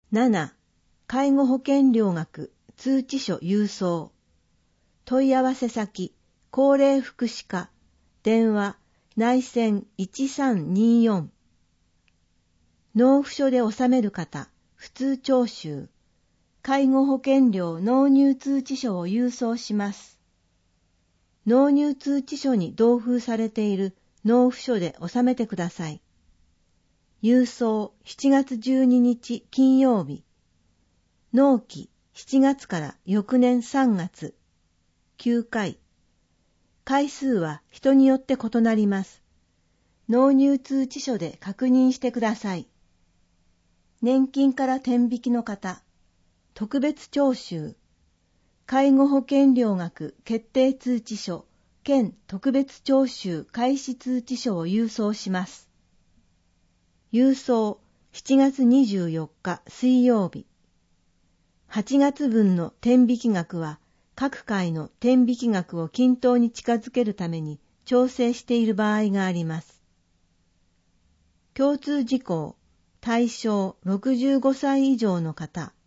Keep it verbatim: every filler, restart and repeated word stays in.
なな、介護保険料額通知書郵送。問い合わせ先、高齢福祉課、電話、内線いちさんによん。納付書で納める方、普通徴収。介護保険料納入通知書を郵送します。納入通知書に同封されている納付書で納めてください。郵送しちがつじゅうににち金曜日。納期しちがつから翌年さんがつ。きゅうかい。回数は人によって異なります。納入通知書で確認してください。年金から転引きの方、特別徴収、介護保険料額決定通知書兼特別徴収開始通知書を郵送します。郵送しちがつにじゅうよっか水曜日。はちがつぶんの転引き額は各回の転引き額を均等に近づけるために調整している場合があります。共通事項、対象ろくじゅうごさい以上の方、